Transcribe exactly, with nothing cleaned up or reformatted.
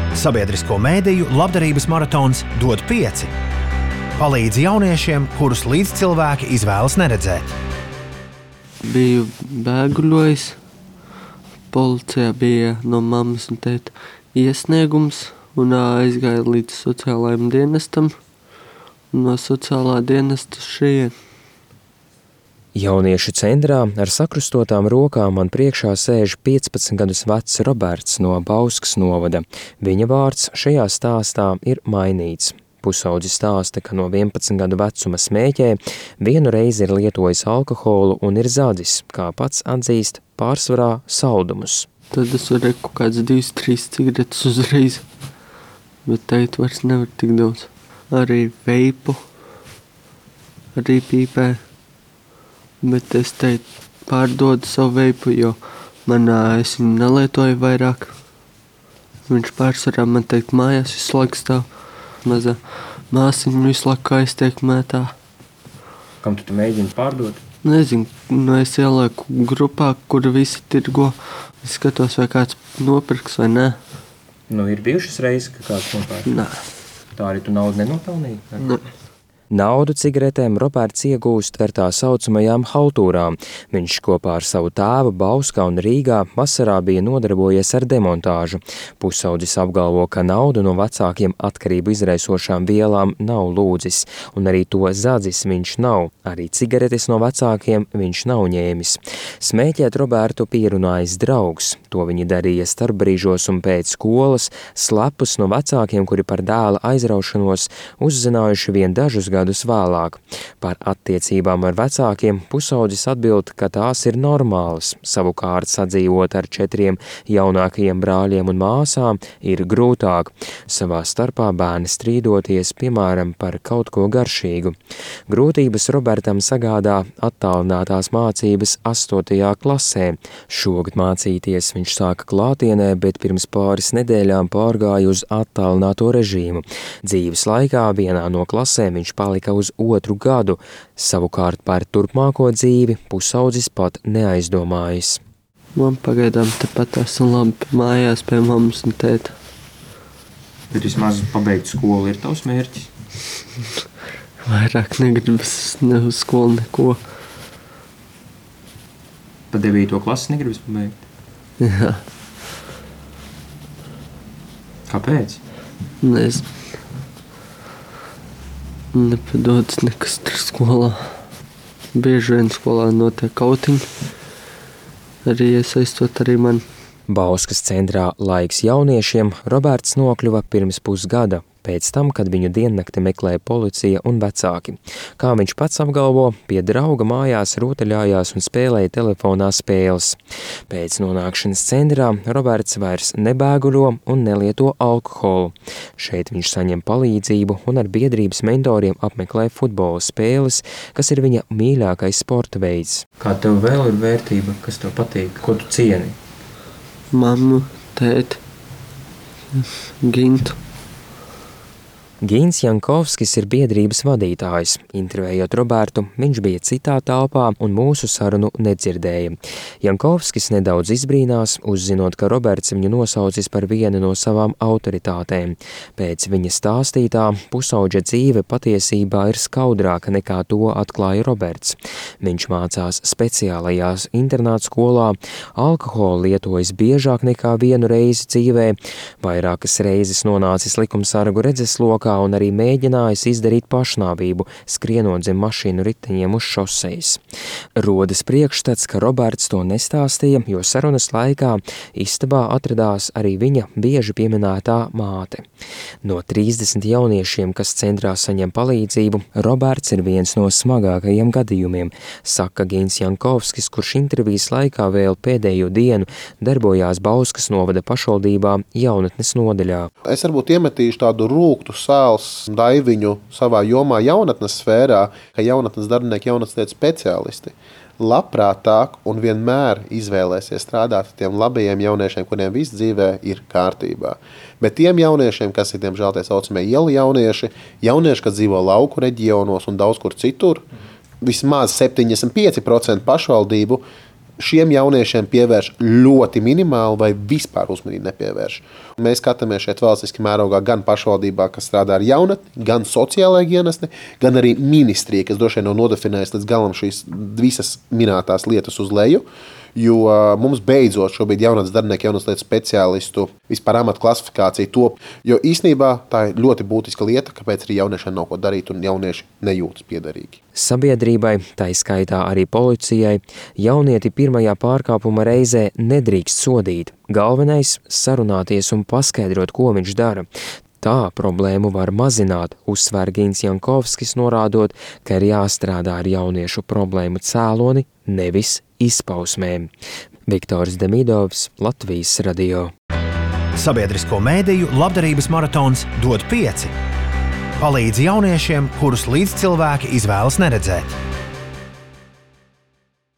Sabiedrisko mēdīju labdarības maratons dod pieci. Palīdz jauniešiem, kurus līdzcilvēki izvēlas neredzēt. Biju bēguļojis. Policijā bija no mammas un tēta iesniegums un aizgāja līdz sociālajiem dienestam. No sociālā dienesta šeit. Jauniešu centrā ar sakrustotām rokām man priekšā sēž piecpadsmit gadus vecs Roberts no Bauskas novada. Viņa vārds šajā stāstā ir mainīts. Pusaudzis stāsta, ka no vienpadsmit gadu vecuma smēķē, vienu reizi ir lietojis alkoholu un ir zadzis, kā pats atzīst, pārsvarā saldumus. Tad es varēju kaut kāds divas, trīs cigaretes uzreiz, bet teikt vairs nevar tik daudz. Arī veipu, arī pīpē. Bet es teicu, pārdodu savu veipu, jo man es viņu nelietoju vairāk. Viņš pārsvarā man teikt mājās visu laiku stāv. Mazā māsiņa visu laiku aiztiek mētā. Kam tu tu mēģini pārdot? Nezinu, nu es ielieku grupā, kur visi tirgo. Es skatos, vai kāds nopirks vai nē. Nu, ir bijušas reizes, ka kāds nopērk? Nē. Tā arī tu naudu nenopelnīji? Nē. Naudu cigaretēm Roberts iegūst ar tā saucamajām haltūrām. Viņš kopā ar savu tēvu Bauskā un Rīgā vasarā bija nodarbojies ar demontāžu. Pusaudzis apgalvo, ka naudu no vecākiem atkarību izraisošām vielām nav lūdzis, un arī to zadzis viņš nav. Arī cigaretes no vecākiem viņš nav ņēmis. Smēķēt Robertu pierunājis draugs. To viņi darīja starpbrīžos un pēc skolas, slepus no vecākiem, kuri par dēla aizraušanos uzzinājuši vien dažus gadus gadus vēlāk. Par attiecībām ar vecākiem pusaudzis atbild, ka tās ir normālas. Savukārt sadzīvot ar četriem jaunākajiem brāļiem un māsām ir grūtāk. Savā starpā bērni strīdoties, piemēram, par kaut ko garšīgu. Grūtības Robertam sagādā attālinātās mācības astotajā klasē. Šogad mācīties viņš sāka klātienē, bet pirms pāris nedēļām pārgāja uz attālināto režīmu. Dzīves laikā vienā no klasēm viņš palika uz otru gadu, savukārt par turpmāko dzīvi pusaudzis pat neaizdomājas. Man pagaidām tepat esmu labi mājās pie mammas un tēta. Bet vismaz pabeigt skolu ir tavs mērķis? Vairāk negribas ne uz skolu neko. Pa devīto klasi negribas pabeigt? Jā. Kāpēc? Nezinu. Nepadodas nekas tur skolā. Bieži vien skolā notiek kautiņi. Arī iesaistot arī mani. Bauskas centrā Laiks jauniešiem Roberts nokļuva pirms pusgada, pēc tam, kad viņu diennakti meklēja policija un vecāki. Kā viņš pats apgalvo, pie drauga mājās rotaļājās un spēlēja telefonā spēles. Pēc nonākšanas centrā Roberts vairs nebēguļo un nelieto alkoholu. Šeit viņš saņem palīdzību un ar biedrības mentoriem apmeklē futbola spēles, kas ir viņa mīļākais sporta veids. Kā tev vēl ir vērtība, kas tev patīk, ko tu cieni? Mammu, tēti, Gintu. Gins Jankovskis ir biedrības vadītājs. Intervējot Robertu, viņš bija citā telpā un mūsu sarunu nedzirdēja. Jankovskis nedaudz izbrīnās, uzzinot, ka Roberts viņu nosaucis par vienu no savām autoritātēm. Pēc viņa stāstītā pusauģa dzīve patiesībā ir skaudrāka nekā to atklāja Roberts. Viņš mācās speciālajās internāta skolā, alkoholu lietojas biežāk nekā vienu reizi dzīvē, vairākas reizes nonācis likumsargu redzeslokā un arī mēģinājis izdarīt pašnāvību, skrienot zem mašīnu riteņiem uz šosejas. Rodas priekšstats, ka Roberts to nestāstīja, jo sarunas laikā istabā atradās arī viņa bieži pieminētā māte. No trīsdesmit jauniešiem, kas centrā saņem palīdzību, Roberts ir viens no smagākajiem gadījumiem, saka Gins Jankovskis, kurš intervijas laikā vēl pēdējo dienu darbojās Bauskas novada pašvaldībā jaunatnes nodaļā. Es varbūt iemetīšu tādu rūgtu sāli daiviņu savā jomā jaunatnes sfērā, ka jaunatnes darbinieki, jaunatnes speciālisti labprātāk un vienmēr izvēlēsies strādāt ar tiem labajiem jauniešiem, kuriem viss dzīvē ir kārtībā. Bet tiem jauniešiem, kas ir diemžēl tie saucamie ielu jaunieši, jaunieši, kas dzīvo lauku reģionos un daudz kur citur, vismaz septiņdesmit pieci procenti pašvaldību šiem jauniešiem pievērš ļoti minimāli vai vispār uzmanību nepievērš. Mēs skatāmies šeit valstiski mērogā gan pašvaldībā, kas strādā ar jaunatni, gan sociālajā dienestī, gan arī ministrija, kas droši vien nav nodefinējusi līdz galam šīs visas minētās lietas uz leju. Jo mums beidzot šobrīd jaunatnes darbinieku, jaunatnes lietu speciālistu vispār amatu klasifikācija top. Jo īstenībā tā ir ļoti būtiska lieta, kāpēc arī jauniešiem nav ko darīt un jaunieši nejūtas piederīgi. Sabiedrībai, tai skaitā arī policijai, jaunieti pirmajā pārkāpuma reizē nedrīkst sodīt. Galvenais – sarunāties un paskaidrot, ko viņš dara. Tā problēmu var mazināt, uzsver Gins Jankovskis, norādot, ka ir jāstrādā ar jauniešu problēmu cēloni, nevis izpausmēm. Viktors Demidovs, Latvijas radio. Sabiedrisko mēdīju labdarības maratons dod pieci. Palīdz jauniešiem, kurus līdzcilvēki izvēlas neredzēt.